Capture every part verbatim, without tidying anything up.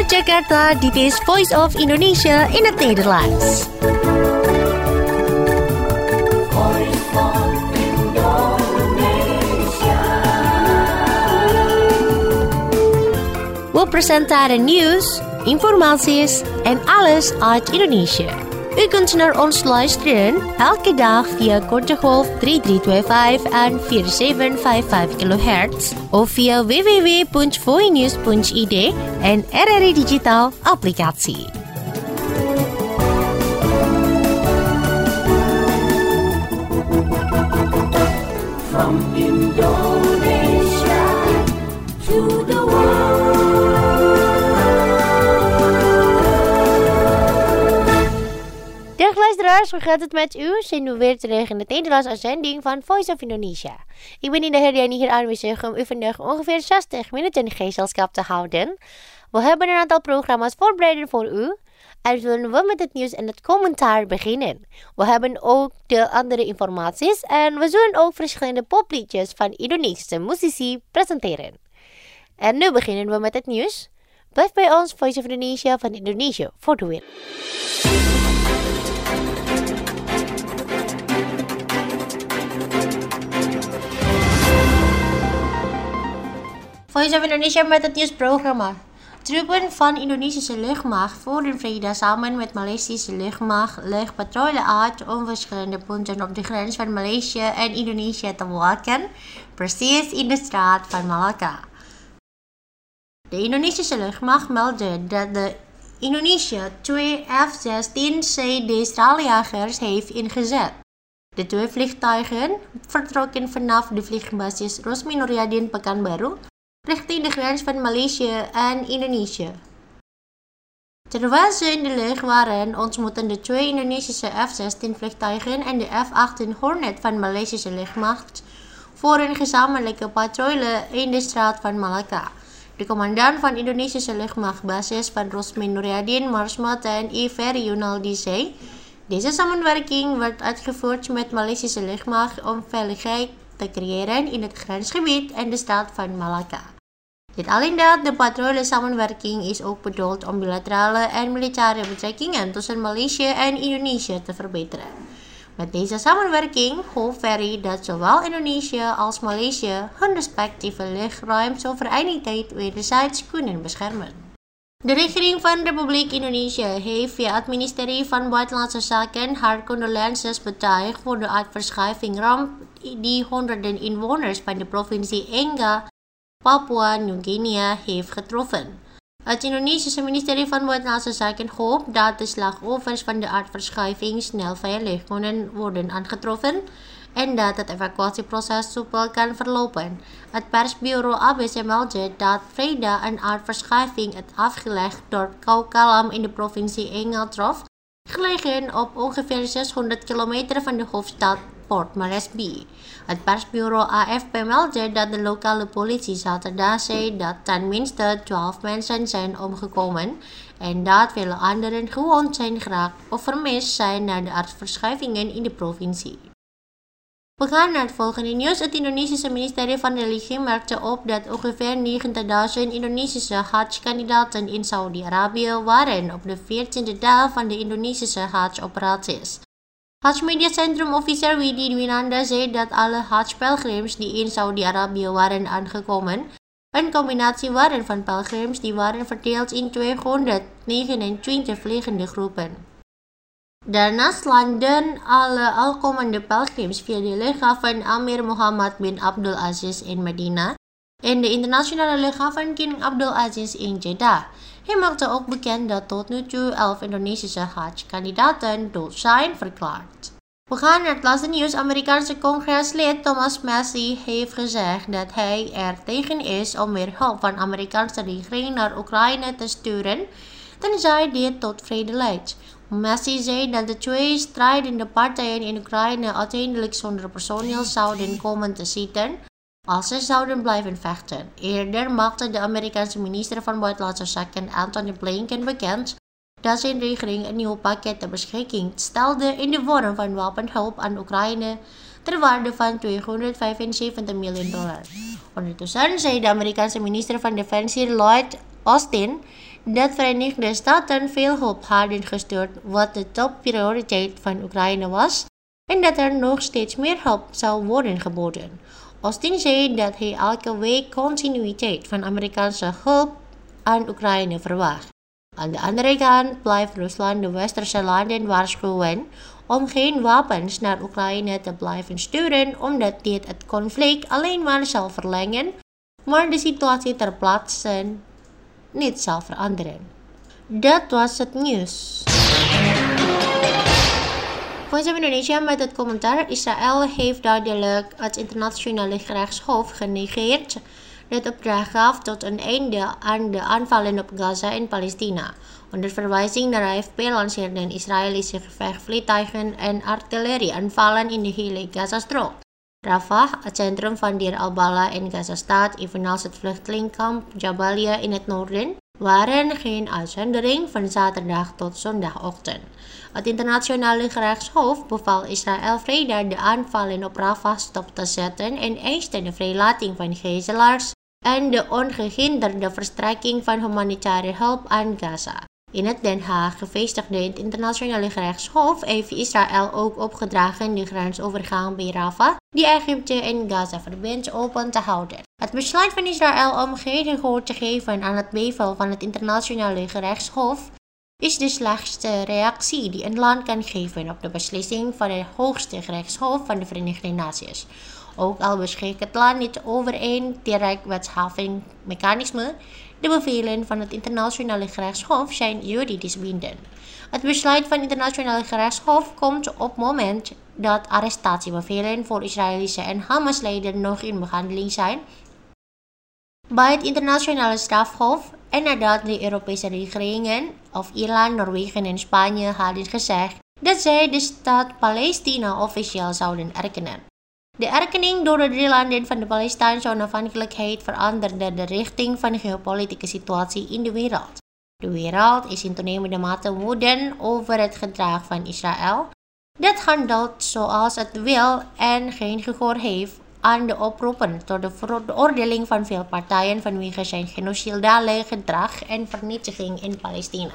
Vanuit Jakarta, dit is Voice of Indonesia in het Nederlands. We presenteren nieuws, informaties en alles uit Indonesië. U kunt naar ons luisteren elke dag via korte golf drie drie twee vijf en vier zeven vijf vijf kilohertz of via w w w punt voinews punt i d en R R I Digital applicatie. From Indonesia to the world. Dag luisteraars, hoe gaat het met u? Zijn we weer terug in de Nederlandse uitzending van Voice of Indonesia. Ik ben Indah Herdiani hier aanwezig om u vandaag ongeveer zestig minuten gezelschap te houden. We hebben een aantal programma's voorbereid voor u. En zullen we met het nieuws en het commentaar beginnen. We hebben ook de andere informaties en we zullen ook verschillende popliedjes van Indonesische muzici presenteren. En nu beginnen we met het nieuws. Blijf bij ons, Voice of Indonesia van Indonesië voor de win. Voice of Indonesia met het nieuwsprogramma. Troepen van Indonesische luchtmacht voeren vrijdag samen met Maleisische luchtmacht luchtpatrouille uit om verschillende punten op de grens van Maleisië en Indonesië te bewaken, precies in de straat van Malacca. De Indonesische luchtmacht meldde dat de Indonesië twee F zestien C D straaljagers heeft ingezet. De twee vliegtuigen vertrokken vanaf de vliegbasis Rosmi Noryadin Pekanbaru richting de grens van Maleisië en Indonesië. Terwijl ze in de lucht waren, ontmoetten de twee Indonesische F zestien vliegtuigen en de F achttien Hornet van Maleisische luchtmacht voor een gezamenlijke patrouille in de straat van Malacca. De commandant van Indonesische luchtmachtbasis van Rosmi Noryadin, Marsmaten I Ferry Yunaldi zei: deze samenwerking werd uitgevoerd met Maleisische luchtmacht om veiligheid te creëren in het grensgebied en de staat van Malacca. Dit alleen dat de patrouille-samenwerking is ook bedoeld om bilaterale en militaire betrekkingen tussen Maleisië en Indonesië te verbeteren. Met deze samenwerking hoopt Ferry dat zowel Indonesië als Maleisië hun respectieve luchtruimsoevereiniteit wederzijds kunnen beschermen. De regering van Republiek Indonesië heeft via het ministerie van Buitenlandse Zaken haar condolences betuigd voor de aardverschuiving ramp die honderden inwoners van de provincie Enga, Papua Nieuw-Guinea heeft getroffen. Het Indonesische ministerie van Buitenlandse Zaken hoopt dat de slachtoffers van de aardverschuiving snel veilig kunnen worden aangetroffen en dat het evacuatieproces soepel kan verlopen. Het persbureau A B C meldde dat vrijdag een aardverschuiving het afgelegd door Kaukalam in de provincie Enga trof, gelegen op ongeveer zeshonderd kilometer van de hoofdstad Port Moresby. Het persbureau A F P meldde dat de lokale politie zaterdag zei dat tenminste twaalf mensen zijn omgekomen en dat vele anderen gewond zijn geraakt of vermist zijn na de aardverschuivingen in de provincie. We gaan naar het volgende nieuws. Het Indonesische ministerie van Religie merkte op dat ongeveer negentigduizend Indonesische Hajj-kandidaten in Saudi-Arabië waren op de veertiende dag van de Indonesische Hajj-operaties. Hajj Media Centrum officier Widi Dwinanda zei dat alle Hajj-pelgrims die in Saudi-Arabië waren aangekomen, een combinatie waren van pelgrims die waren verdeeld in tweehonderdnegenentwintig vliegende groepen. Daarnaast landen alle aankomende pelgrims via de luchthaven Amir Muhammad bin Abdul Aziz in Medina en de internationale luchthaven King Abdul Aziz in Jeddah. Hij maakte ook bekend dat tot nu toe elf Indonesische Hajj-kandidaten dood zijn verklaard. We gaan naar het laatste nieuws. Amerikaanse congreslid Thomas Massie heeft gezegd dat hij er tegen is om meer hulp van de Amerikaanse regering naar Oekraïne te sturen, tenzij dit tot vrede leidt. Massie zei dat de twee strijdende partijen in Oekraïne uiteindelijk zonder personeel zouden komen te zitten als ze zouden blijven vechten. Eerder maakte de Amerikaanse minister van Buitenlandse Zaken Antony Blinken bekend dat zijn regering een nieuw pakket ter beschikking stelde in de vorm van wapenhulp aan Oekraïne ter waarde van tweehonderdvijfenzeventig miljoen dollar. Ondertussen zei de Amerikaanse minister van Defensie Lloyd Austin dat Verenigde Staten veel hulp hadden gestuurd wat de topprioriteit van Oekraïne was en dat er nog steeds meer hulp zou worden geboden. Austin zei dat hij elke week continuïteit van Amerikaanse hulp aan Oekraïne verwacht. Aan de andere kant blijft Rusland de westerse landen waarschuwen om geen wapens naar Oekraïne te blijven sturen omdat dit het conflict alleen maar zal verlengen, maar de situatie ter plaatse niet zal veranderen. Dat was het nieuws. Voice of Indonesia met het commentaar: Israël heeft duidelijk het internationale gerechtshof genegeerd dat opdracht gaf tot een einde aan de aanvallen op Gaza en Palestina. Onder verwijzing naar A F P lanceerden Israëlische gevechtsvliegtuigen en artillerieaanvallen in de hele Gazastrook. Rafah, het centrum van Deir al-Balah in Gaza-stad, evenals het vluchtelingkamp Jabalia in het noorden, waren geen uitzondering van zaterdag tot zondagochtend. Het internationale gerechtshof beval Israël vrijdag de aanvallen op Rafah stop te zetten en eiste de vrijlating van gijzelaars en de ongehinderde verstrekking van humanitaire hulp aan Gaza. In het Den Haag gevestigde internationale gerechtshof heeft Israël ook opgedragen de grensovergang bij Rafah, die Egypte en Gaza verbindt, open te houden. Het besluit van Israël om geen gehoor te geven aan het bevel van het internationale gerechtshof is de slechtste reactie die een land kan geven op de beslissing van het hoogste gerechtshof van de Verenigde Naties. Ook al beschikt het land niet over een direct wetgevingsmechanisme, de bevelen van het internationale gerechtshof zijn juridisch bindend. Het besluit van het internationale gerechtshof komt op het moment dat arrestatiebevelen voor Israëlische en Hamas-leden nog in behandeling zijn bij het internationale strafhof en nadat de Europese regeringen of Ierland, Noorwegen en Spanje hadden gezegd dat zij de staat Palestina officieel zouden erkennen. De erkenning door de drie landen van de Palestijnse onafhankelijkheid veranderde de richting van de geopolitieke situatie in de wereld. De wereld is in toenemende mate woedend over het gedrag van Israël, dat handelt zoals het wil en geen gehoor heeft aan de oproepen tot de veroordeling van veel partijen vanwege zijn genocidale gedrag en vernietiging in Palestina.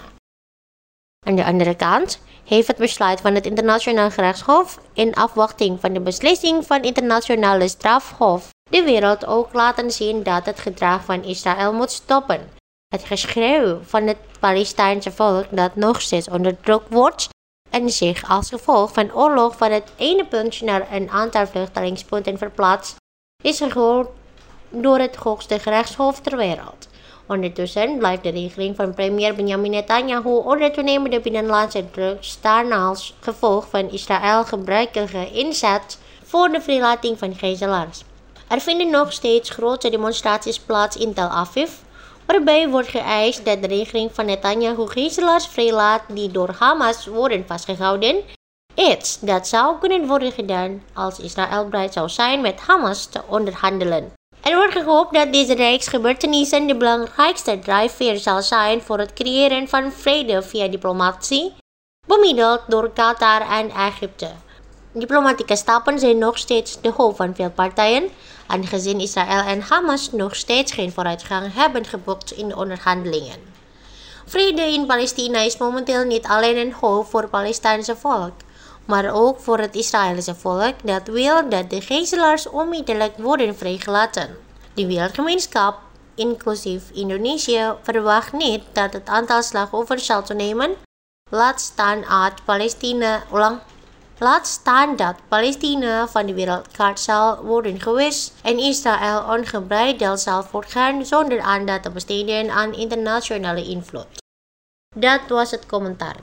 Aan de andere kant heeft het besluit van het internationale gerechtshof in afwachting van de beslissing van het internationale strafhof de wereld ook laten zien dat het gedrag van Israël moet stoppen. Het geschreeuw van het Palestijnse volk dat nog steeds onderdrukt wordt en zich als gevolg van oorlog van het ene punt naar een aantal vluchtelingspunten verplaatst, is gehoord door het hoogste gerechtshof ter wereld. Ondertussen blijft de regering van premier Benjamin Netanyahu onder toenemende binnenlandse druk staan als gevolg van Israël gebruikelijke inzet voor de vrijlating van gijzelaars. Er vinden nog steeds grote demonstraties plaats in Tel Aviv, waarbij wordt geëist dat de regering van Netanyahu gijzelaars vrijlaat die door Hamas worden vastgehouden, iets dat zou kunnen worden gedaan als Israël bereid zou zijn met Hamas te onderhandelen. Er wordt gehoopt dat deze reeks gebeurtenissen de belangrijkste drijfveer zal zijn voor het creëren van vrede via diplomatie, bemiddeld door Qatar en Egypte. Diplomatieke stappen zijn nog steeds de hoop van veel partijen, aangezien Israël en Hamas nog steeds geen vooruitgang hebben geboekt in de onderhandelingen. Vrede in Palestina is momenteel niet alleen een hoop voor het Palestijnse volk, maar ook voor het Israëlische volk dat wil dat de gijzelaars onmiddellijk worden vrijgelaten. De wereldgemeenschap, inclusief Indonesië, verwacht niet dat het aantal slachtoffers zal toenemen, laat staan uit Palestina ulang. Laat staan dat Palestina van de wereldkaart zal worden gewist en Israël ongebreideld zal voortgaan zonder aandacht te besteden aan internationale invloed. Dat was het commentaar.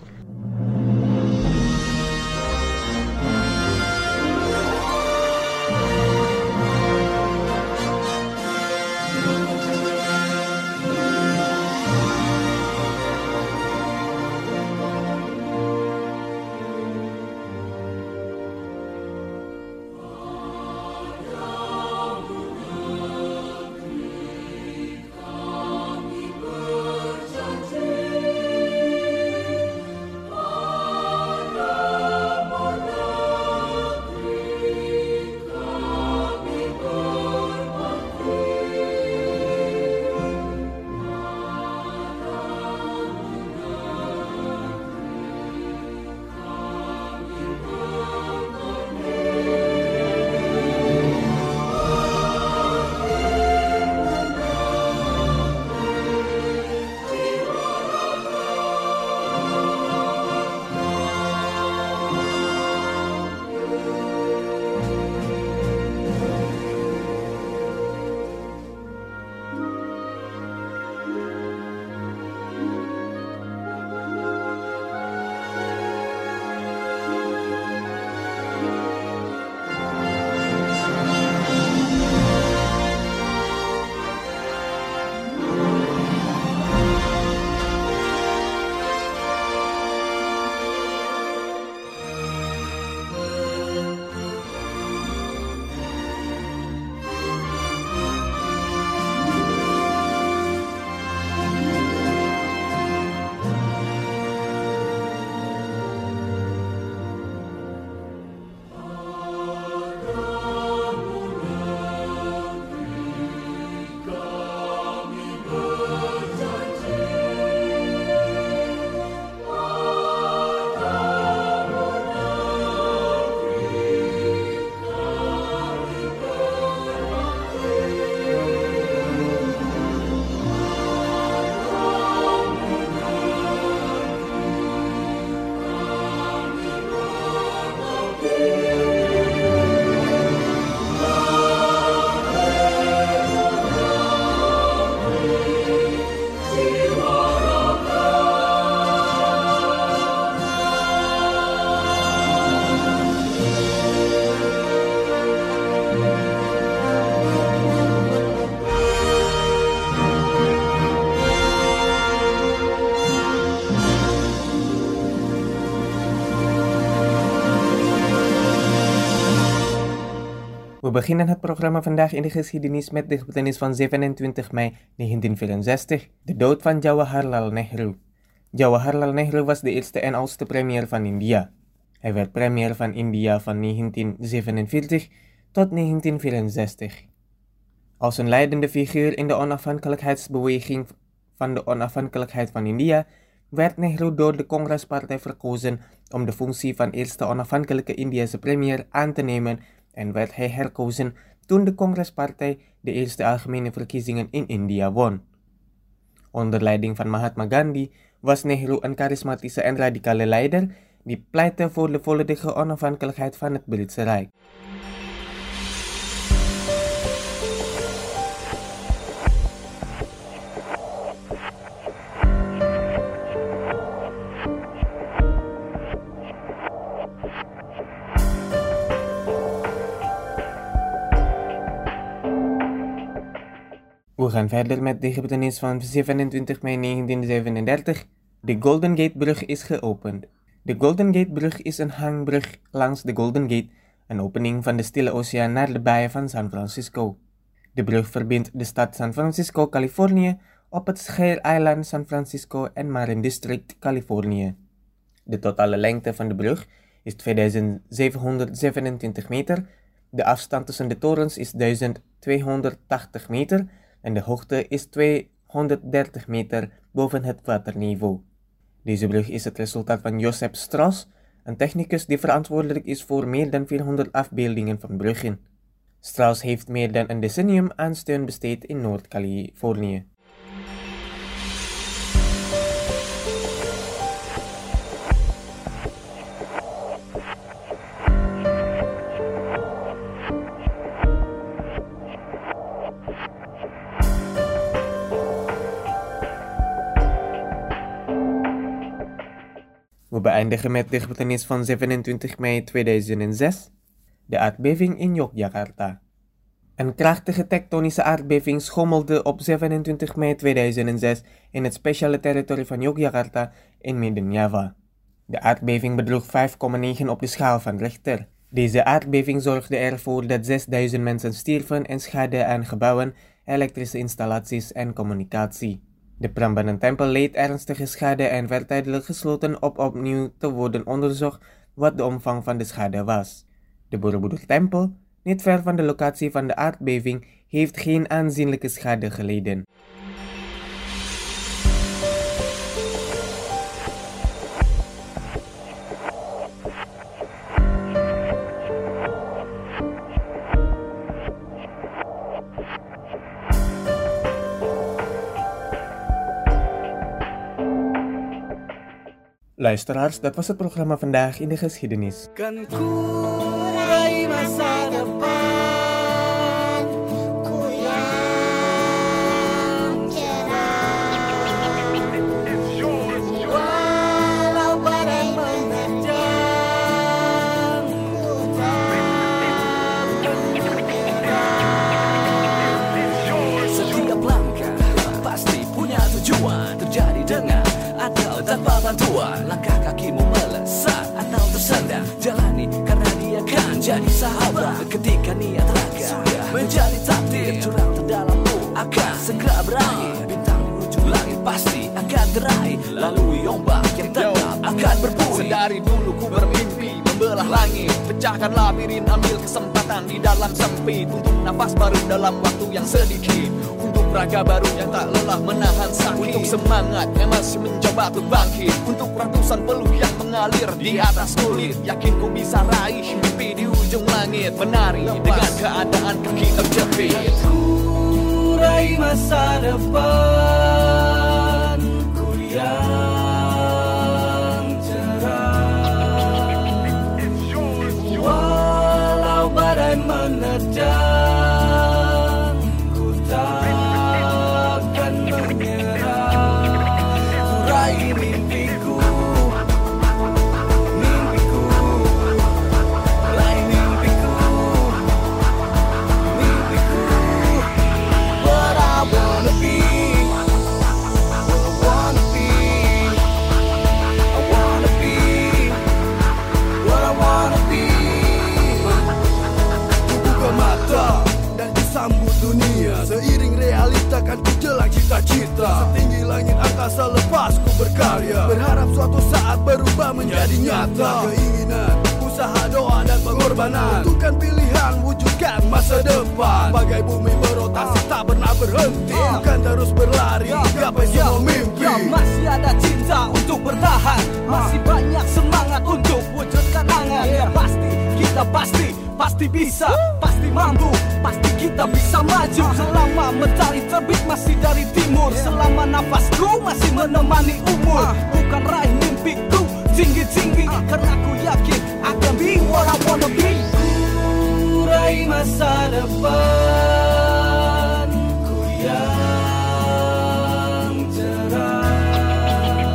We beginnen het programma vandaag in de geschiedenis met de gebeurtenis van zevenentwintig mei negentien vierenzestig, de dood van Jawaharlal Nehru. Jawaharlal Nehru was de eerste en oudste premier van India. Hij werd premier van India van negentien zevenenveertig tot negentien vierenzestig. Als een leidende figuur in de onafhankelijkheidsbeweging van de onafhankelijkheid van India werd Nehru door de Congrespartij verkozen om de functie van eerste onafhankelijke Indiase premier aan te nemen en werd hij herkozen toen de Congrespartij de eerste algemene verkiezingen in India won. Onder leiding van Mahatma Gandhi was Nehru een charismatische en radicale leider die pleitte voor de volledige onafhankelijkheid van het Britse Rijk. We gaan verder met de gebeurtenis van zevenentwintig mei negentien zevenendertig. De Golden Gate brug is geopend. De Golden Gate brug is een hangbrug langs de Golden Gate, een opening van de Stille Oceaan naar de baai van San Francisco. De brug verbindt de stad San Francisco, Californië, op het schiereiland San Francisco en Marin District, Californië. De totale lengte van de brug is tweeduizend zevenhonderdzevenentwintig meter, de afstand tussen de torens is duizend tweehonderdtachtig meter en de hoogte is tweehonderddertig meter boven het waterniveau. Deze brug is het resultaat van Joseph Strauss, een technicus die verantwoordelijk is voor meer dan vierhonderd afbeeldingen van bruggen. Strauss heeft meer dan een decennium aan steun besteed in Noord-Californië. We beëindigen met de gebeurtenis van zevenentwintig mei tweeduizend zes, de aardbeving in Yogyakarta. Een krachtige tektonische aardbeving schommelde op zevenentwintig mei tweeduizend zes in het speciale territorie van Yogyakarta in Midden-Java. De aardbeving bedroeg vijf komma negen op de schaal van Richter. Deze aardbeving zorgde ervoor dat zesduizend mensen stierven en schade aan gebouwen, elektrische installaties en communicatie. De Prambanan tempel leed ernstige schade en werd tijdelijk gesloten op opnieuw te worden onderzocht wat de omvang van de schade was. De Borobudur tempel, niet ver van de locatie van de aardbeving, heeft geen aanzienlijke schade geleden. Luisteraars, dat was het programma vandaag in de geschiedenis. Kan kurai masa depan ku yang cerah, walau badai menerjang ku takkan menyerah. Setiap langkah pasti punya tujuan, terjadi dengan atau tanpa bantuan. Langkah kakimu melesat atau tersandar, jalani karena dia kan jadi sahabat. Ketika niat raga menjadi takdir, jurang terdalammu akan segera berakhir. Bintang di ujung langit pasti akan teraih, lalui ombak yang tetap akan berbunyi. Sedari dulu ku bermimpi membelah langit, pecahkan labirin, ambil kesempatan di dalam sempit, untuk nafas baru dalam waktu yang sedikit, untuk raga baru yang tak lelah menahan sakit, untuk semangat yang masih mencoba untuk bangkit, untuk ratusan peluh yang mengalir di atas kulit. Yakin ku bisa raih mimpi di ujung langit, menari dengan keadaan kaki terjepit. Ku raih masa depan ku yang cerah, walau badai menerjang ku takkan menyerah. Ku raih mimpiku, mimpiku, raih mimpiku, mimpiku. What I wanna be, what I wanna be, I wanna be, what I wanna be. Ku buka mata menjadi nyata. Keinginan, usaha, doa dan pengorbanan, tentukan pilihan, wujudkan masa depan. Bagai bumi berotasi tak pernah berhenti, bukan terus berlari, gapai semua mimpi. Masih ada cinta untuk bertahan, masih banyak semangat untuk wujudkan angan. Ya pasti, kita pasti, pasti bisa, pasti mampu, pasti kita bisa maju. Selama mentari terbit masih dari timur, selama nafasku masih menemani umur. Bukan raih mimpiku tinggi-tinggi, karena ku yakin akan be what I wanna be. Ku raih masa depan ku yang cerah,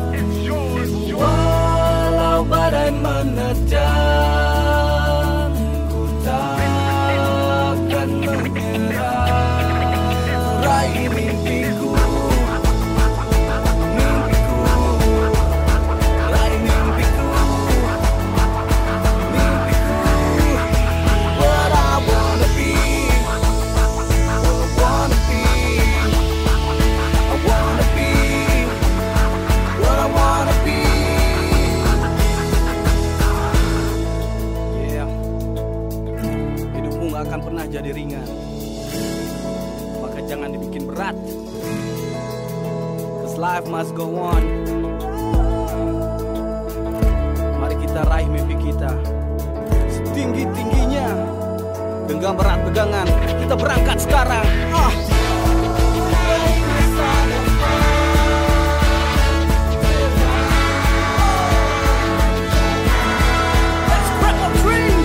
walau badai menerjang, ku takkan menyerah. Ku raih mimpiku, mimpiku, raih mimpiku, mimpiku. What I wanna be, what I wanna be, I wanna be, what I wanna be. Yeah, hidupmu gak akan pernah jadi ringan, maka jangan dibikin berat. Cause life must go on. Mari kita raih mimpi kita setinggi-tingginya. Genggam berat pegangan, kita berangkat sekarang. Ah. Let's grab a dream.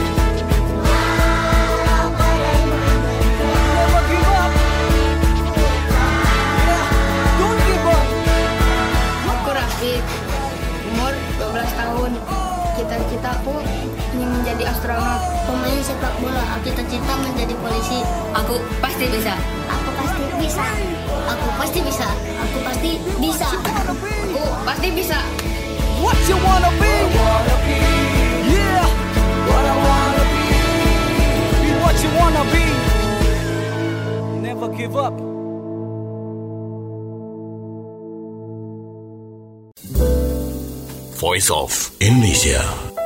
Never give up. Yeah, don't give up. Aku Rafid, umur dua belas tahun. Cita-citaku ingin menjadi astronot, pemain sepak bola. Cita-cita menjadi polisi. Aku pasti bisa. Aku pasti bisa. Aku pasti bisa. Aku pasti bisa. Aku pasti bisa. What you wanna be? Yeah. What I wanna be. Be what you wanna be. Never give up. Voice of Indonesia.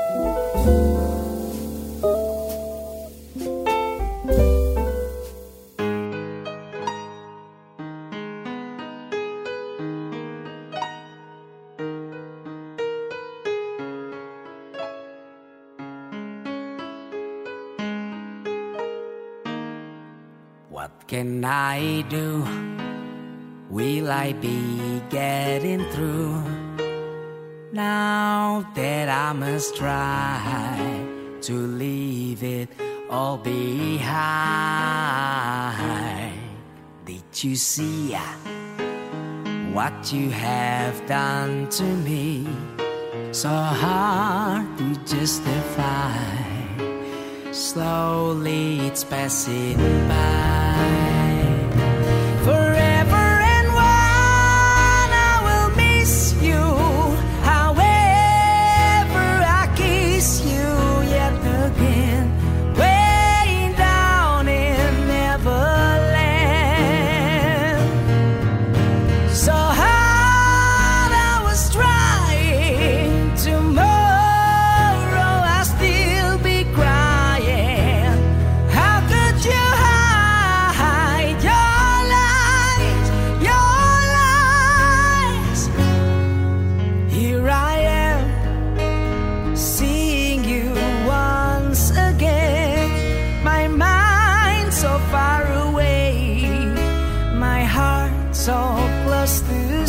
What can I do? Will I be getting through? Now that I must try to leave it all behind. Did you see what you have done to me? So hard to justify. Slowly it's passing by. Forever and one I will miss you. However I kiss you yet again, way down in Neverland. So hard I was trying, tomorrow I'll still be crying. How could you hide your lies, your lies? Here I am, seeing you once again. My mind so far away, my heart so close to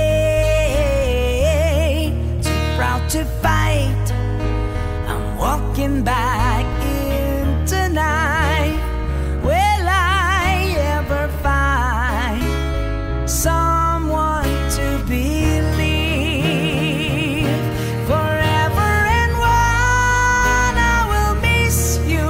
stay. Too proud to fight, I'm walking back in tonight. Will I ever find someone to believe? Forever and one I will miss you.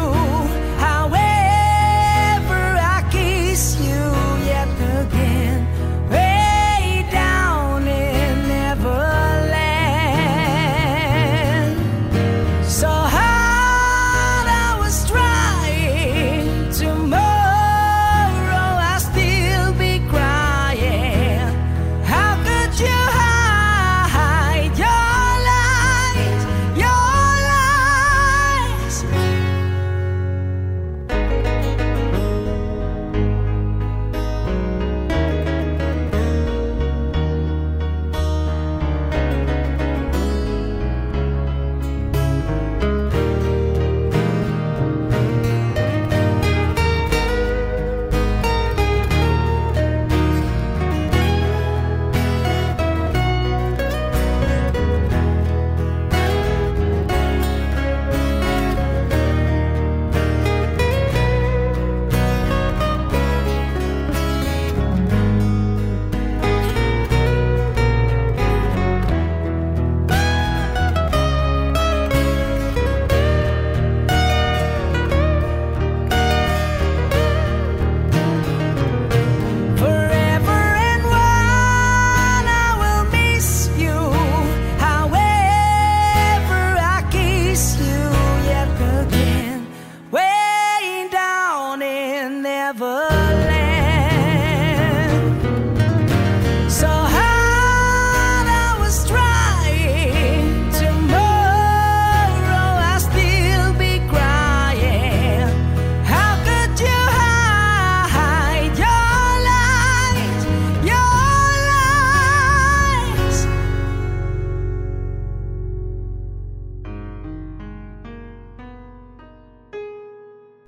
However I kiss you yet again, way down in Neverland. So hard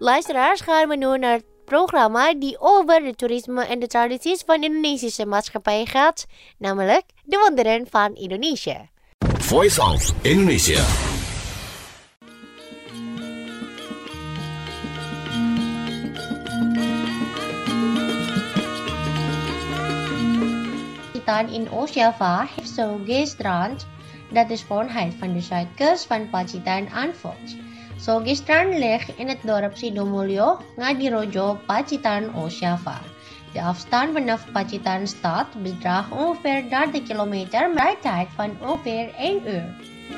Luisteraars, gaan we nu naar het programma die over de toerisme en de tradities van de Indonesische maatschappij gaat, namelijk De Wonderen van Indonesië. Voice of Indonesia. In Oost-Java heeft Sogestrand, dat de schoonheid van de zuidkust van Pacitan aanvult. Sogestrand ligt in het dorp Sidomulyo, Ngadirojo, Pacitan, Oost-Java. De afstand vanaf Pacitan stad bedraagt ongeveer dertig kilometer met een tijd van ongeveer één uur.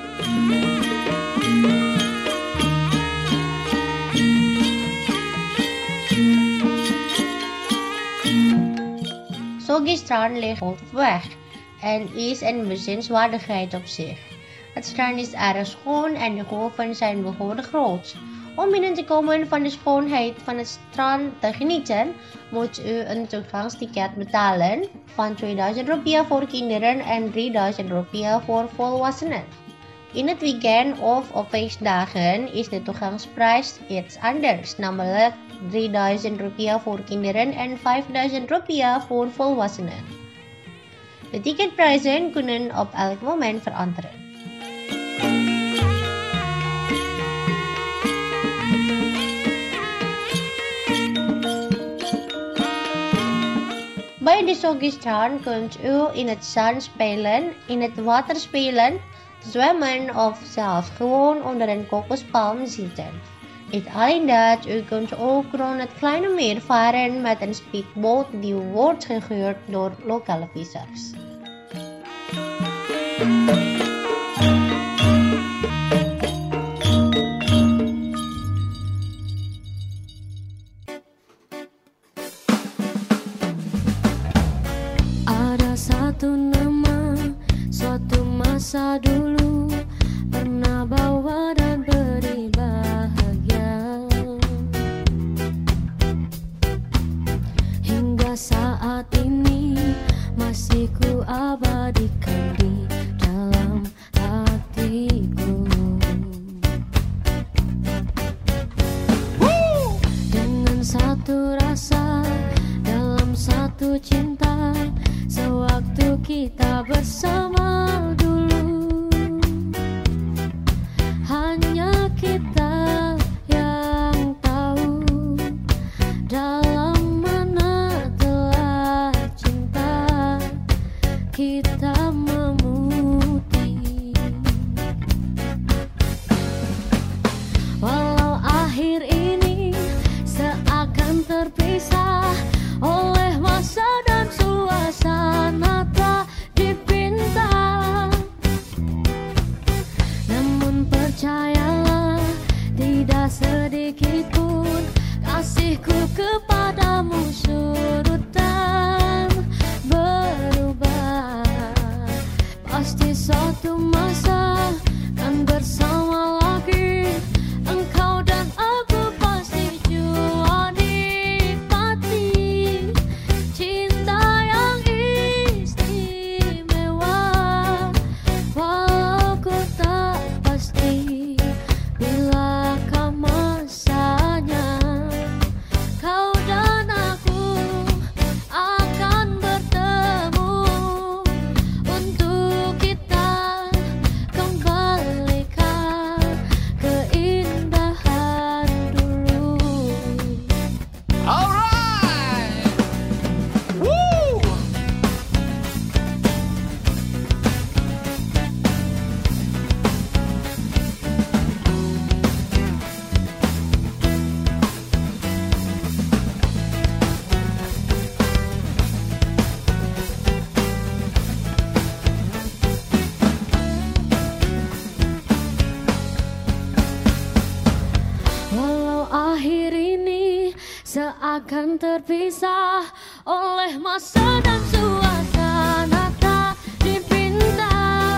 Sogestrand ligt op weg en is een bezienswaardigheid op zich. Het strand is erg schoon en de golven zijn behoorlijk groot. Om binnen te komen van de schoonheid van het strand te genieten, moet u een toegangsticket betalen van tweeduizend rupiah voor kinderen en drieduizend rupiah voor volwassenen. In het weekend of op feestdagen is de toegangsprijs iets anders, namelijk drieduizend rupiah voor kinderen en vijfduizend rupiah voor volwassenen. De ticketprijzen kunnen op elk moment veranderen. Bij de Sogestrand kunt u in het zand spelen, in het water spelen, zwemmen of zelfs gewoon onder een kokospalm zitten. Niet alleen dat, u kunt ook rond het kleine meer varen met een speedboot die wordt gehuurd door lokale vissers. Ada satu nama, suatu masa dulu pernah bawa dan beri bahagia, hingga saat ini masih ku abadikan di dalam hatiku. Dengan satu rasa dalam satu cinta, sewaktu kita bersama dulu, hanya kita yang tahu dalam mana telah cinta kita memutih. Walau akhir ini seakan terpisah oleh masa dan suasana tak dipinta, namun percayalah tidak sedikit pun kasihku kepadamu surut dan berubah. Pasti suatu masa kan bersama lagi, engkau dan aku pasti jua nikmati cinta yang istimewa. Walau ku tak pasti bilakah masanya, kau dan aku akan bertemu untuk kita kembalikan keindahan dulu. Alright! Woo! Walau akhir ini seakan terpisah oleh masa dan suasana tak dipinta,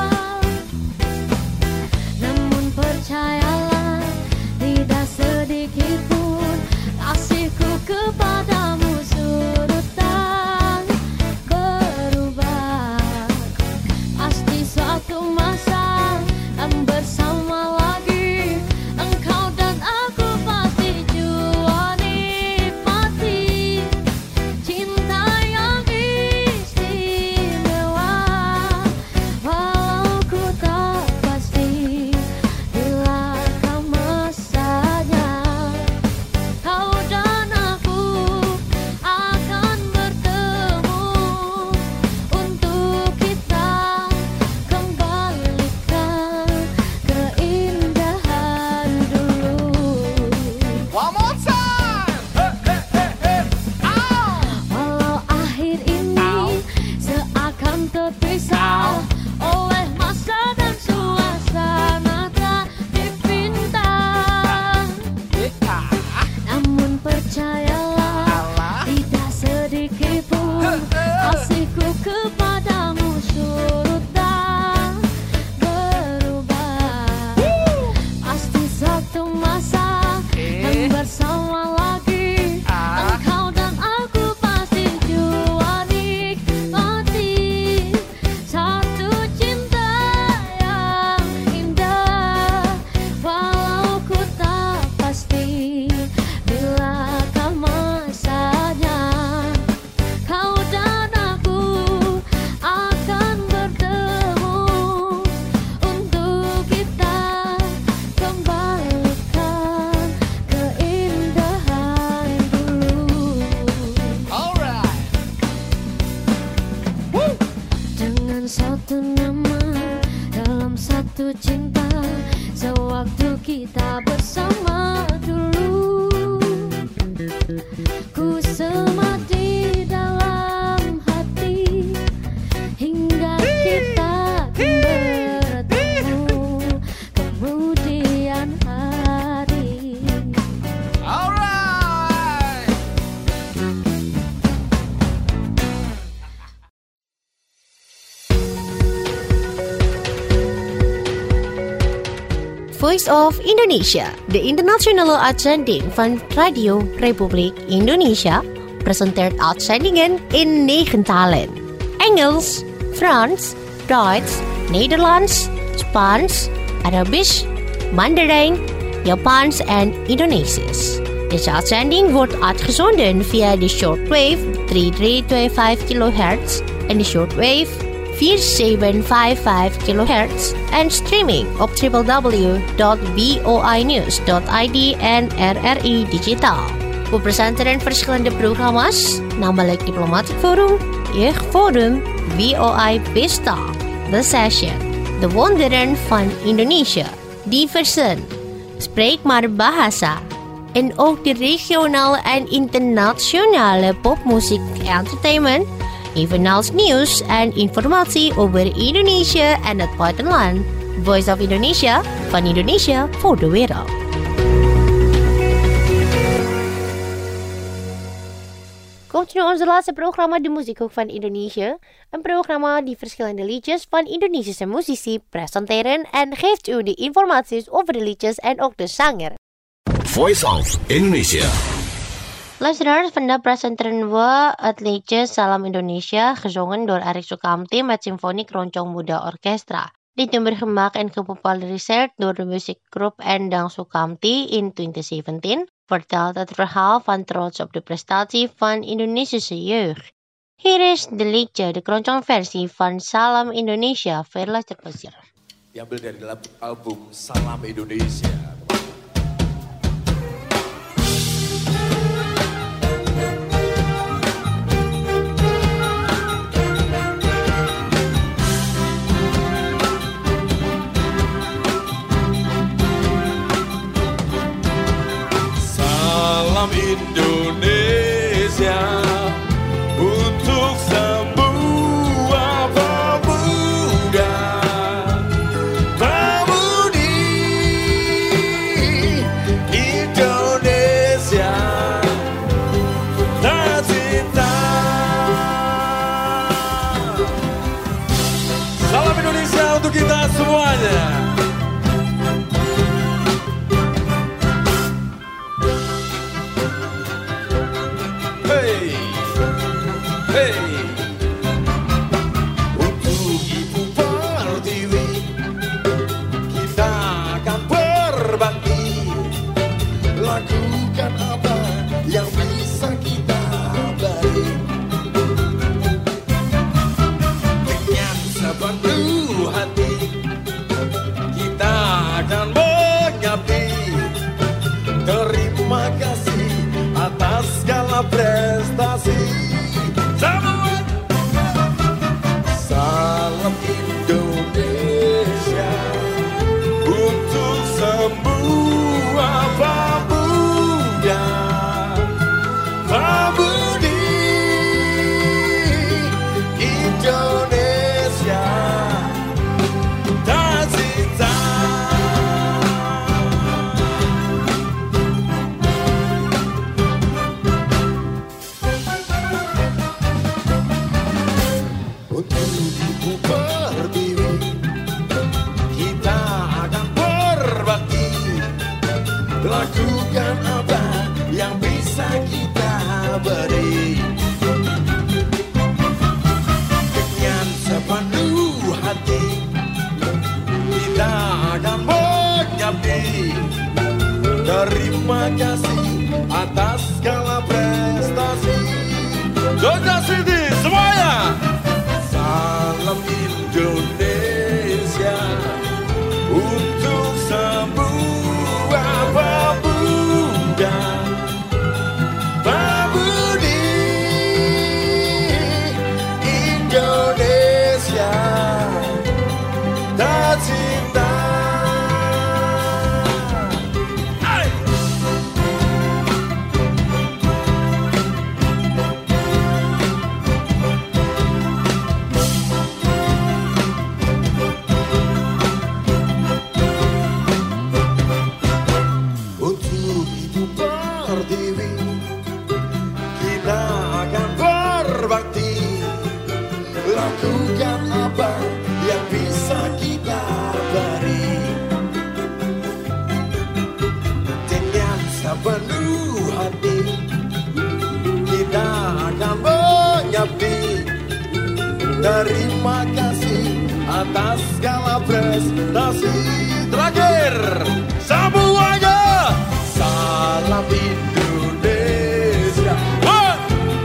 namun percayalah tidak sedikit pun kasihku kepadamu surut dan berubah. Pasti suatu masa kan bersama lagi, engkau dan aku pasti jua Voice of Indonesia, de internationale uitzending van Radio Republiek Indonesia, presenteert uitzendingen in negen talen. Engels, Frans, Duits, Nederlands, Spaans, Arabisch, Mandarijn, Japans en Indonesisch. Deze uitzending wordt uitgezonden via de shortwave drie drie twee vijf kilohertz en de shortwave vier zeven vijf vijf kilohertz en streaming op w w w dot voinews dot i d en R R I Digitaal. We presenteren verschillende programma's, namelijk Diplomatic Forum, Jeugdforum, V O I Pesta, The Session, De Wonderen van Indonesië, Diversen, Spreek maar Bahasa, en ook de regionale en internationale popmuziek entertainment, evenals nieuws en informatie over Indonesië en het buitenland. Voice of Indonesia, van Indonesia voor de wereld. Komt nu onze laatste programma, de Muziekhoek van Indonesië. Een programma die verschillende liedjes van Indonesische muzici presenteren en geeft u de informaties over de liedjes en ook de zanger. Voice of Indonesia. Luisteraars, vandaag presenteren we het liedje Salam Indonesia, gezongen door Arik Sukamti met Symfonie Keroncong Muda Orkestra. Dit nummer gemaakt en gepopulariseerd door de muziekgroep Endang Sukamti in twintig zeventien, vertelt het verhaal van trots op de prestatie van Indonesische jeugd. Hier is de liedje, de keroncong versie van Salam Indonesia. Veel luisterplezier. Diambil dari album Salam Indonesia. Salam Indonesia untuk semua pemuda pemudi Indonesia tercinta. Salam Indonesia untuk kita semuanya. Untuk Ibu Pertiwi kita akan berbakti, lakukan apa yang bisa kita beri dengan sepenuh hati. Kita akan mengabdi, terima kasih atas segala prestasi. Salam Indonesia untuk semua pemuda pemudi Indonesia tercinta. Untuk Ibu Pertiwi kita akan berbakti, lakukan apa yang bisa kita beri dengan sepenuh hati. Kita akan mengabdi, terima kasih atas segala prestasi. Jogja City semuanya. Salam Indonesia untuk semua pemuda pemudi Indonesia tercinta. penuh hati, kita akan menyepi. Terima kasih atas segala prestasi. Terakhir semuanya, salam Indonesia. One.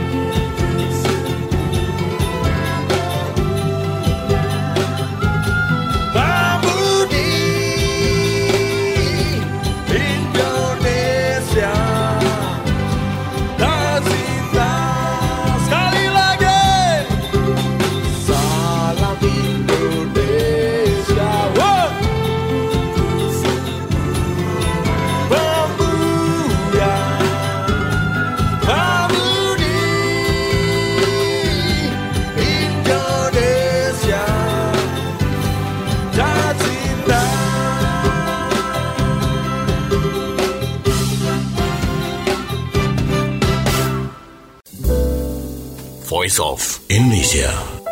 Pamudi Indonesia, tercinta. Sekali lagi, salam Indonesia. One. Pemuda Pamudi Indonesia, tercinta. Voice of Indonesia.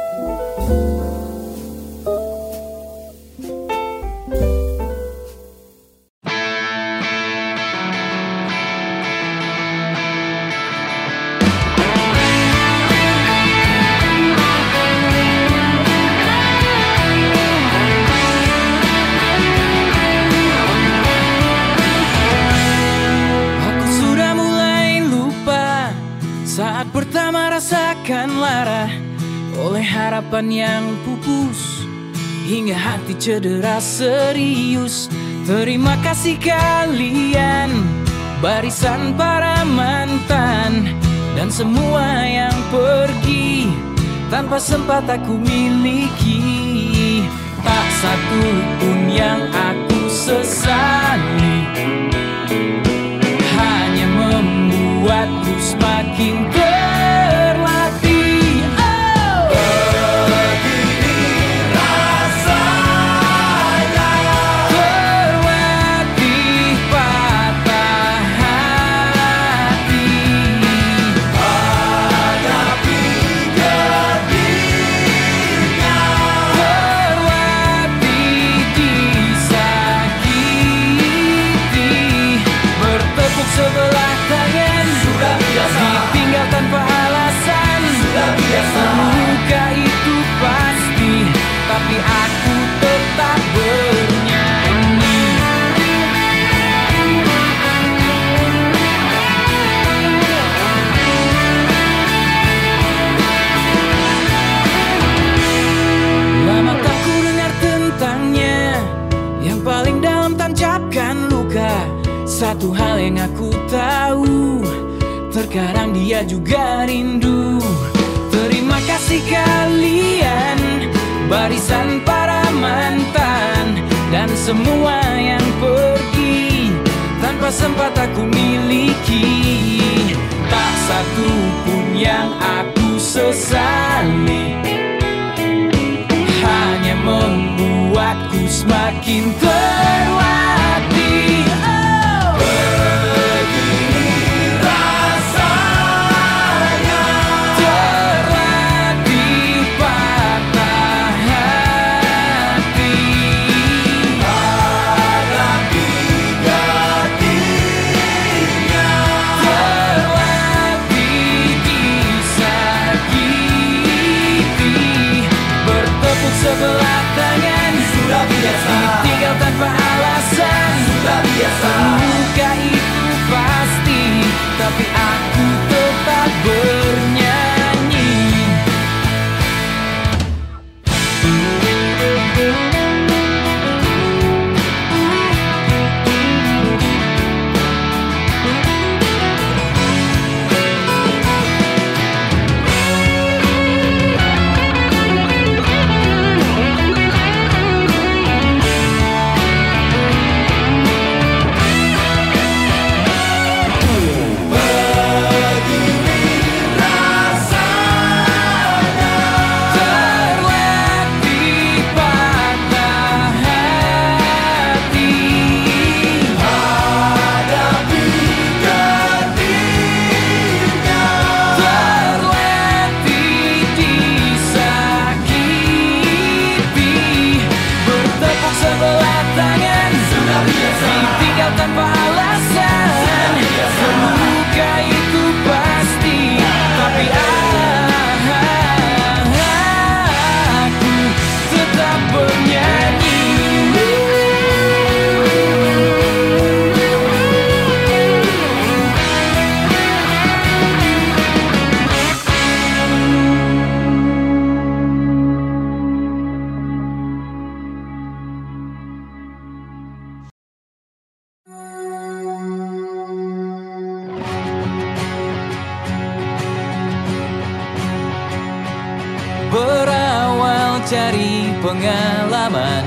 Aku sudah mulai lupa saat pertama rasakan lara oleh harapan yang pupus hingga hati cedera serius. Terima kasih kalian, barisan para mantan dan semua yang pergi tanpa sempat aku miliki. Tak satu pun yang aku sesali, hanya membuatku semakin terlatih. Oh, Begini rasanya, terlatih patah hati, hadapi gedingnya, terlatih disakiti, bertepuk sebelah tangan, sudah biasa, ditinggal tanpa alasan. sudah biasa. Luka itu pasti, tapi aku tetap bernyanyi. Lama tak ku dengar tentangnya, yang paling dalam tancapkan luka. Satu hal yang aku tahu, terkadang dia juga rindu. Terima kasih kalian, barisan para mantan dan semua yang pergi tanpa sempat aku miliki. Tak satu pun yang aku sesali, hanya membuatku semakin terlatih. Oh, Begini rasanya, terlatih patah hati, hadapi gedingnya, terlatih disakiti, bertepuk sebelah tangan, sudah biasa. ditinggal tanpa berawal cari pengalaman,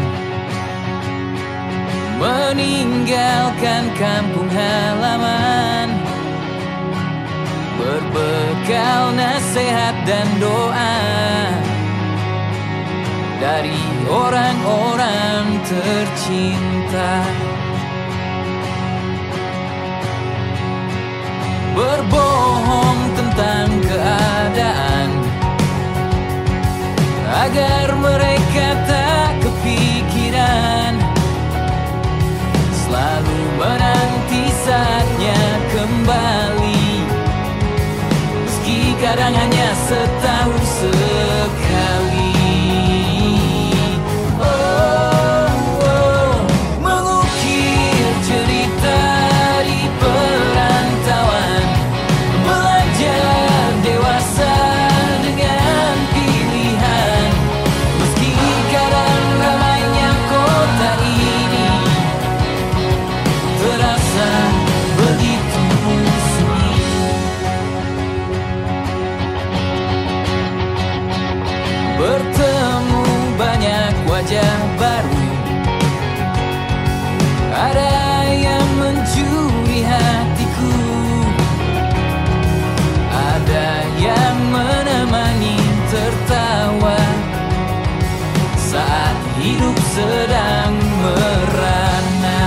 meninggalkan kampung halaman, berbekal nasihat dan doa dari orang-orang tercinta. Berbohong tentang keadaan agar mereka tak kepikiran, selalu menanti saatnya kembali, meski kadang hanya setahun sekali. Oh, oh, mengukir cerita di perantauan, belajar dewasa dengan pilihan, meski kadang ramainya kota ini terasa begitu sunyi. Bertemu banyak wajah baru, ada yang mencuri hatiku, ada yang menemani tertawa saat hidup sedang merana.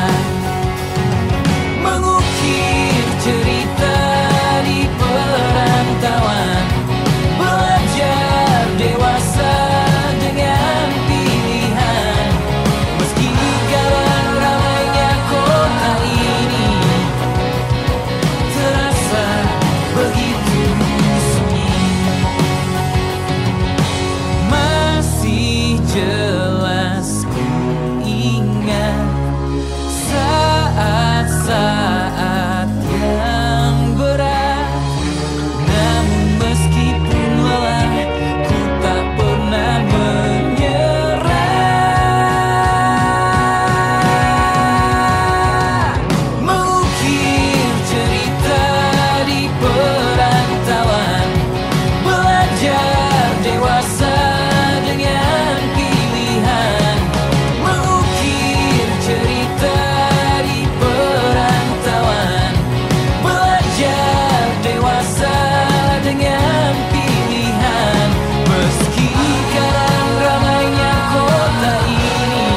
Mengukir cerita di perantauan, belajar dewasa dengan pilihan, meski kadang ramainya kota ini terasa begitu sunyi. Masih jelas ku ingat saat-saat yang berat, namun meskipun lelah ku tak pernah menyerah. Mengukir cerita di perantauan, belajar dewasa dengan pilihan, mengukir cerita di perantauan, belajar dewasa dengan pilihan, meski kadang ramainya kota ini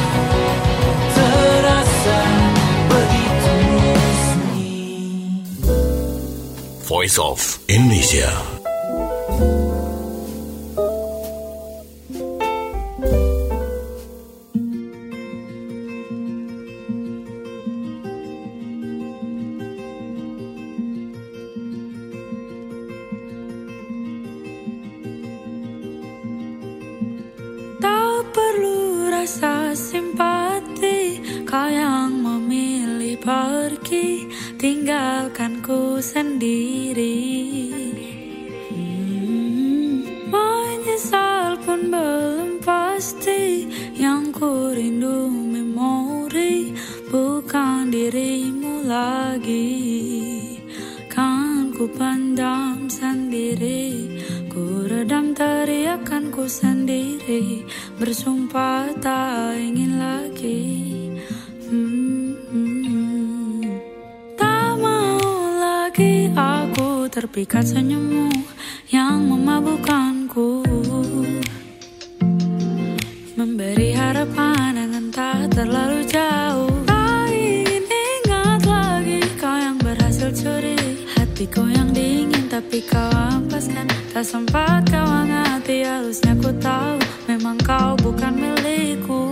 terasa begitu sunyi. Voice of Indonesia. Tak perlu rasa simpati, kau yang memilih pergi, tinggalkanku sendiri. Hmm, menyesal pun belum pasti, yang ku rindu memori, bukan dirimu lagi. Kan ku pendam sendiri, ku redam teriakanku sendiri, bersumpah tak ingin lagi. Hmm, hmm. Tak mau lagi aku terpikat senyummu yang memabukkanku, memberi harapan dengan tak terlalu jauh. Tak ingin ingat lagi kau yang berhasil curi hatiku yang dingin, tapi kau ampaskan. Tak sempat kau hangati, halusnya ku tahu memang kau bukan milikku.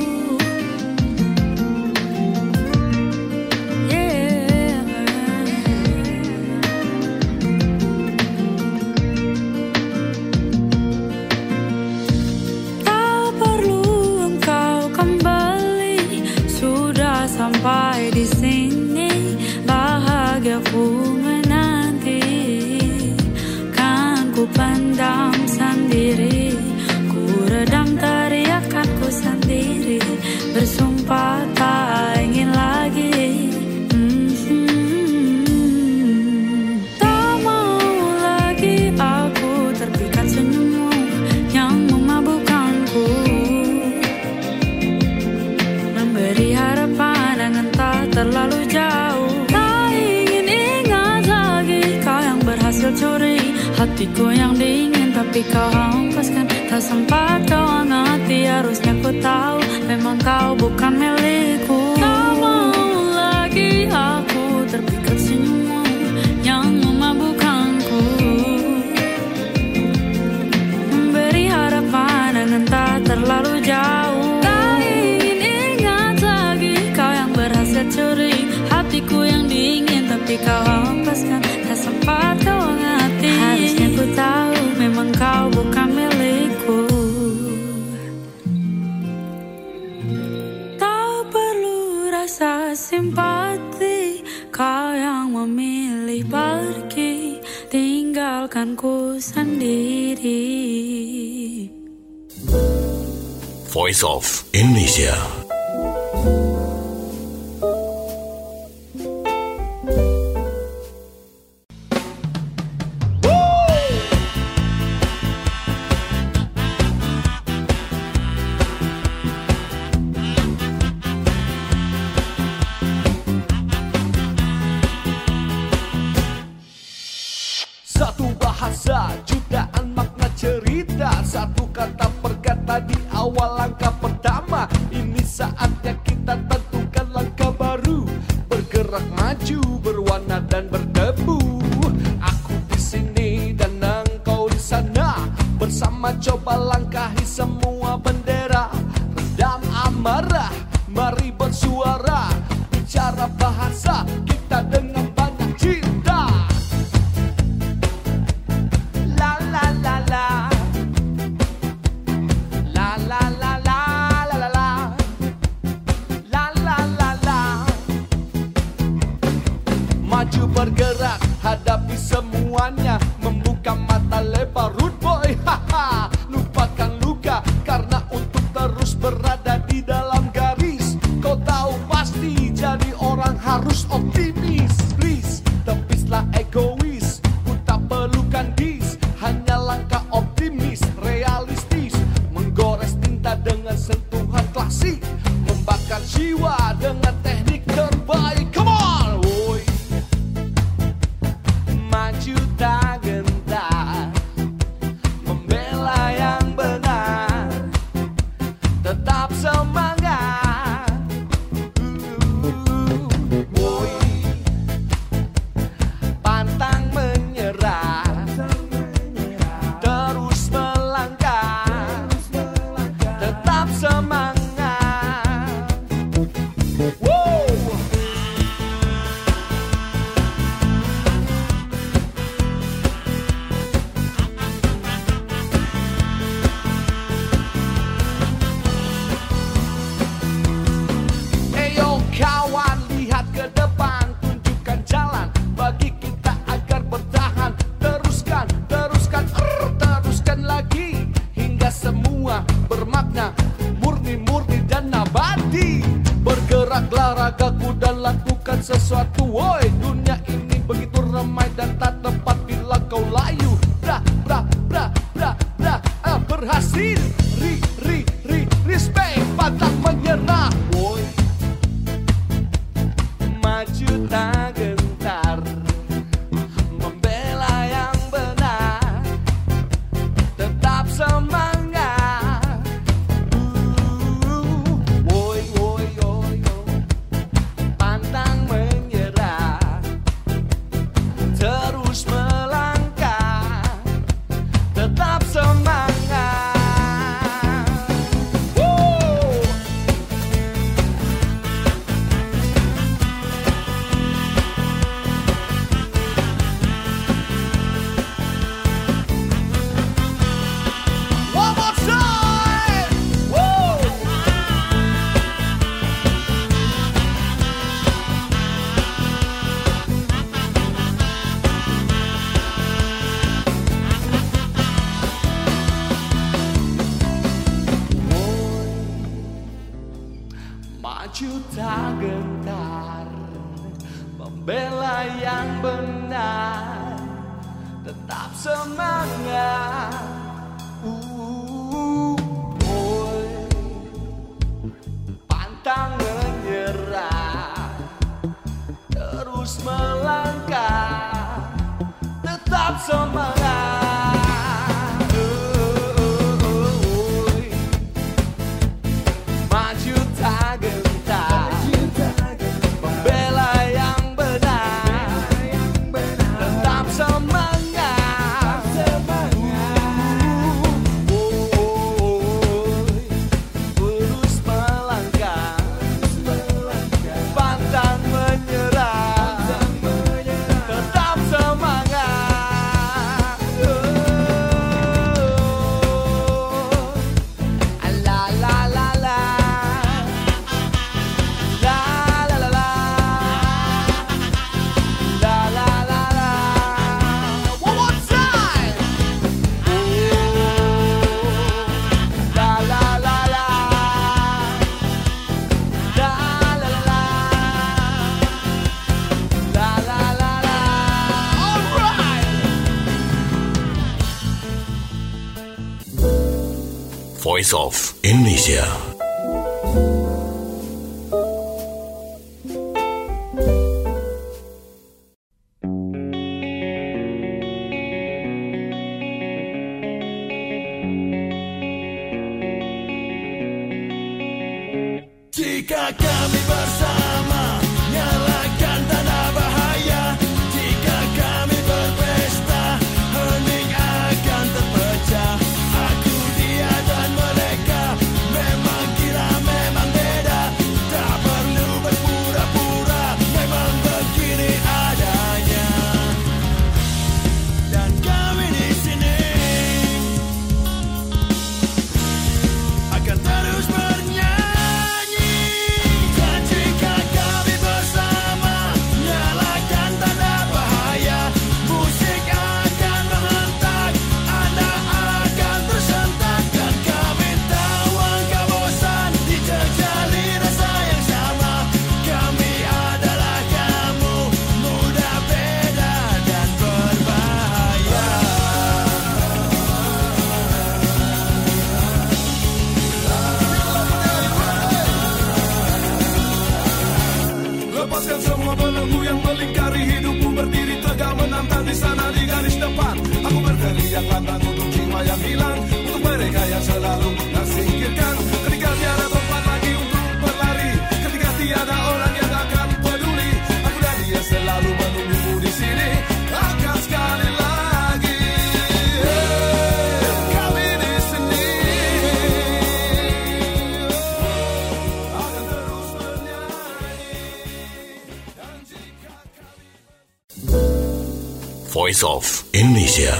Yeah. Tak perlu engkau kembali, sudah sampai di sini, bahagiaku menanti. Kan ku pendam sendiri, ku redam teriakanku sendiri. Hatiku yang dingin tapi kau hempaskan. Tak sempat kau angati, harusnya ku tahu memang kau bukan milikku. Tak mau lagi aku terpikat senyummu yang memabukkanku. Memberi harapan dengan tak terlalu jauh. Tak ingin ingat lagi kau yang berhasil curi hatiku yang dingin tapi kau hempaskan. Tak sempat kau angati, harusnya ku tahu memang kau bukan milikku. Tak perlu rasa simpati, kau yang memilih pergi, tinggalkan ku sendiri. Voice of Indonesia. Satu bahasa, jutaan makna cerita, satu kata perkata di awal langkah pertama. Ini saatnya kita tentukan langkah baru, bergerak maju, berwarna dan berdebu. Aku di sini dan engkau di sana, bersama coba langkahi semua bendera. Redam amarah, mari bersuara, bicara bahasa kita dengan banyak cinta. La la la la, la la la la la la la, la la la la. Maju bergerak, hadapi semuanya, membuka mata lebar, rude boy, haha. Lupakan luka, karena untuk terus berada di dalam garis. Kau tahu pasti jadi orang harus optimis. Please, tepislah egois, ku tak perlukan dis. Hanya langkah optimis, realistis, menggores tinta dengan sentuhan klasik, membakar jiwa dengan teknik terbaik. Come on, woy. Maju tak gentar, membela yang benar, tetap semangat. Uh, woy. Pantang menyerah, terus melangkah, tetap semangat. Woo! Eyo kawan, lihat ke depan, tunjukkan jalan bagi kita agar bertahan. Teruskan, teruskan, er, teruskan lagi hingga semua bermakna, murni-murni dan nabati. Bergeraklah ragaku dan lakukan sesuatu, woi. Dunia ini begitu ramai dan tak tepat bila kau layu. Bra, bra, bra, bra, bra, ah, berhasil. Ri, ri, ri, respect, pantang menyerah, woi. Maju tak gentar, membela yang benar, tetap semangat. Uh, woi, woi, woi, woi. Pantang menyerah, terus melangkah, tetap semangat. Woo! One more time! Woo! Maju tak gentar, membela yang benar, tetap semangat. Uh, boy. Pantang menyerah, terus melangkah, tetap semangat. Voice of Indonesia. Jika kami bersama nyalakan tanda bahaya, jika kami berpesta hening akan terpecah. Aku, dia dan mereka memang gila, memang beda. Tak perlu berpura-pura, memang begini adanya. Dan kami di sini akan terus bernyanyi. Lepaskan semua belenggu yang melingkari hidupku, berdiri tegak menantang di sana di garis depan. Aku berteriak lantang untuk jiwa yang hilang, untuk mereka yang selalu tersingkirkan. Ketika tiada tempat lagi untuk berlari, ketika tiada orang yang akan peduli, aku dan dia selalu menunggumu di sini. Akan sekali lagi kami di sini akan terus bernyanyi. Voice of Indonesia.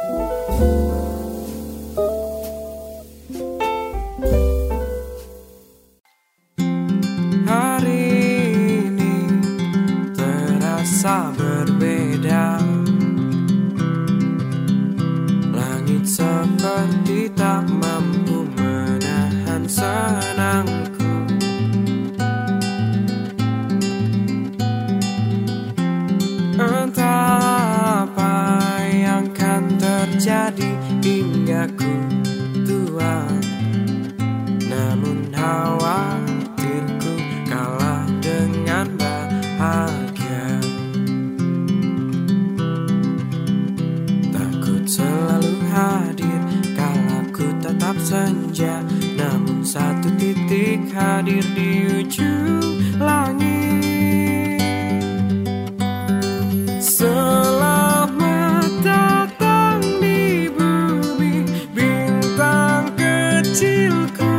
Hari ini terasa berbeda. Langit seperti tak mampu menahan senangku. Entah apa yang akan terjadi hingga ku tua, namun khawatirku kalah dengan bahagia. Takut selalu hadir kala ku tetap senja, namun satu titik hadir di ujung langit. Selamat datang di bumi, bintang kecilku.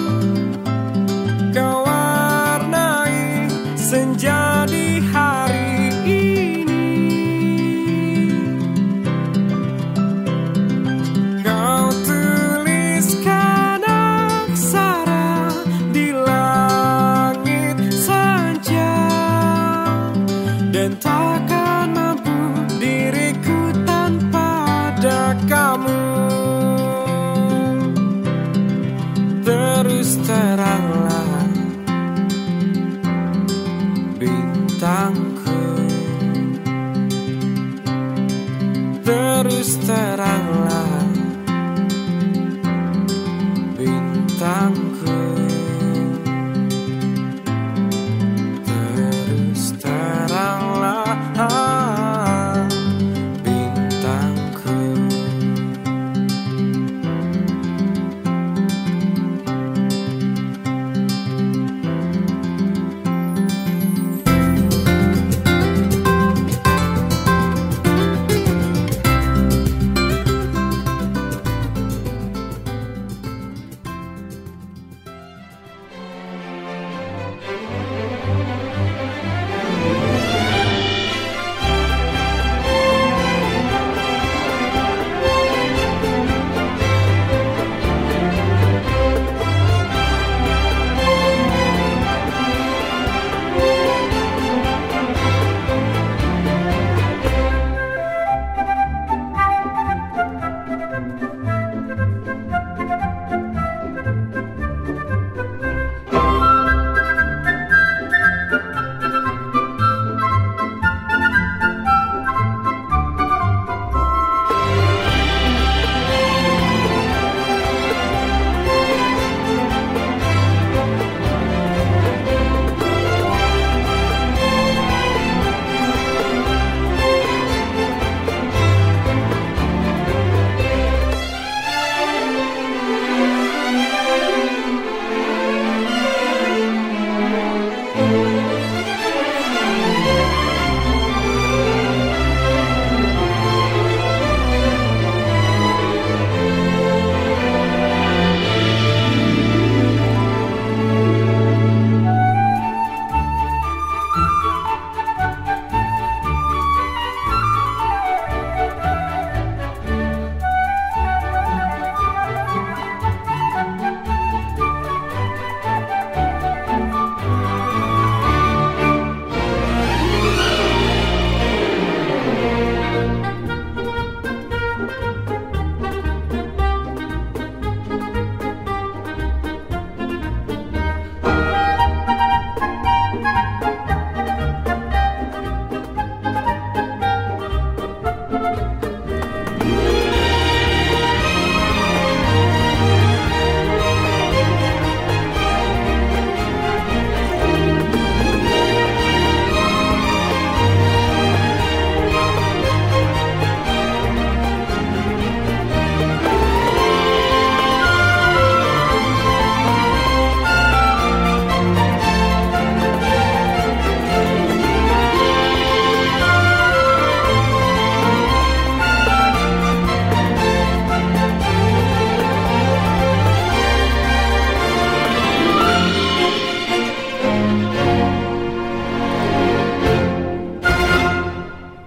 Kau warnai senja di hari ini. Kau tuliskan aksara di langit senja, dan takkan mampu diriku tanpa ada kamu. Terus teranglah bintangku, terus teranglah